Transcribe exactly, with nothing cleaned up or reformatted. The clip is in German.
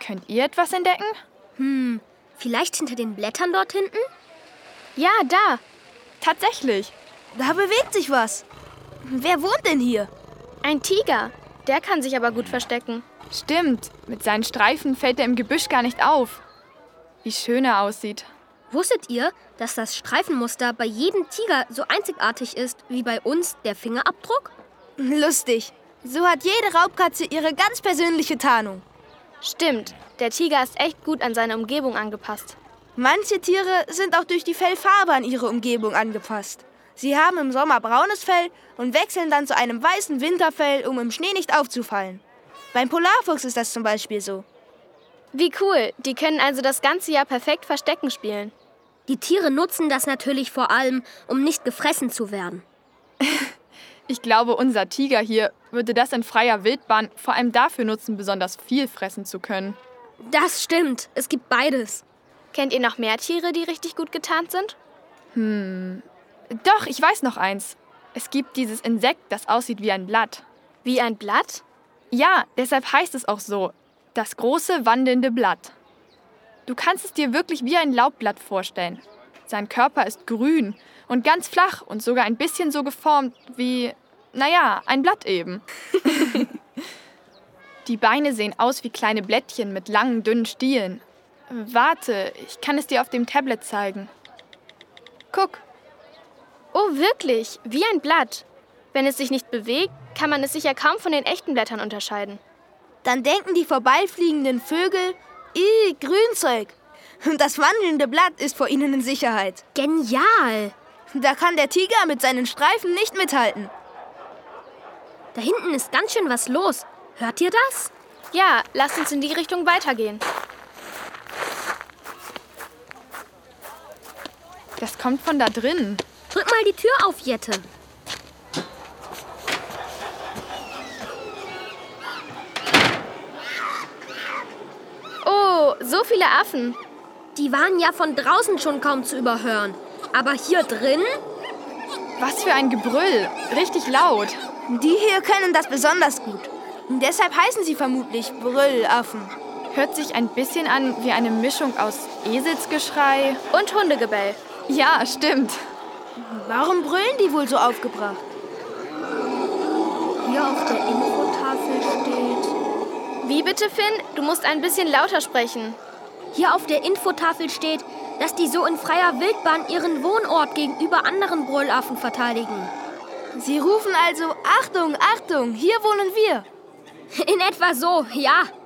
Könnt ihr etwas entdecken? Hm, vielleicht hinter den Blättern dort hinten? Ja, da. Tatsächlich. Da bewegt sich was. Wer wohnt denn hier? Ein Tiger. Der kann sich aber gut verstecken. Stimmt. Mit seinen Streifen fällt er im Gebüsch gar nicht auf. Wie schön er aussieht. Wusstet ihr, dass das Streifenmuster bei jedem Tiger so einzigartig ist wie bei uns der Fingerabdruck? Lustig. So hat jede Raubkatze ihre ganz persönliche Tarnung. Stimmt. Der Tiger ist echt gut an seine Umgebung angepasst. Manche Tiere sind auch durch die Fellfarbe an ihre Umgebung angepasst. Sie haben im Sommer braunes Fell und wechseln dann zu einem weißen Winterfell, um im Schnee nicht aufzufallen. Beim Polarfuchs ist das zum Beispiel so. Wie cool. Die können also das ganze Jahr perfekt Verstecken spielen. Die Tiere nutzen das natürlich vor allem, um nicht gefressen zu werden. Ich glaube, unser Tiger hier würde das in freier Wildbahn vor allem dafür nutzen, besonders viel fressen zu können. Das stimmt. Es gibt beides. Kennt ihr noch mehr Tiere, die richtig gut getarnt sind? Hm. Doch, ich weiß noch eins. Es gibt dieses Insekt, das aussieht wie ein Blatt. Wie ein Blatt? Ja, deshalb heißt es auch so. Das große wandelnde Blatt. Du kannst es dir wirklich wie ein Laubblatt vorstellen. Sein Körper ist grün und ganz flach und sogar ein bisschen so geformt wie, naja, ein Blatt eben. Die Beine sehen aus wie kleine Blättchen mit langen, dünnen Stielen. Warte, ich kann es dir auf dem Tablet zeigen. Guck. Oh, wirklich? Wie ein Blatt. Wenn es sich nicht bewegt, kann man es sicher kaum von den echten Blättern unterscheiden. Dann denken die vorbeifliegenden Vögel, ih, Grünzeug. Und das wandelnde Blatt ist vor ihnen in Sicherheit. Genial! Da kann der Tiger mit seinen Streifen nicht mithalten. Da hinten ist ganz schön was los. Hört ihr das? Ja, lasst uns in die Richtung weitergehen. Das kommt von da drin. Drück mal die Tür auf, Jette. Oh, so viele Affen. Die waren ja von draußen schon kaum zu überhören. Aber hier drin? Was für ein Gebrüll. Richtig laut. Die hier können das besonders gut. Und deshalb heißen sie vermutlich Brüllaffen. Hört sich ein bisschen an wie eine Mischung aus Eselsgeschrei und Hundegebell. Ja, stimmt. Warum brüllen die wohl so aufgebracht? Hier auf der Infotafel steht... Wie bitte, Finn? Du musst ein bisschen lauter sprechen. Hier auf der Infotafel steht, dass die so in freier Wildbahn ihren Wohnort gegenüber anderen Brüllaffen verteidigen. Sie rufen also, Achtung, Achtung, hier wohnen wir. In etwa so, ja.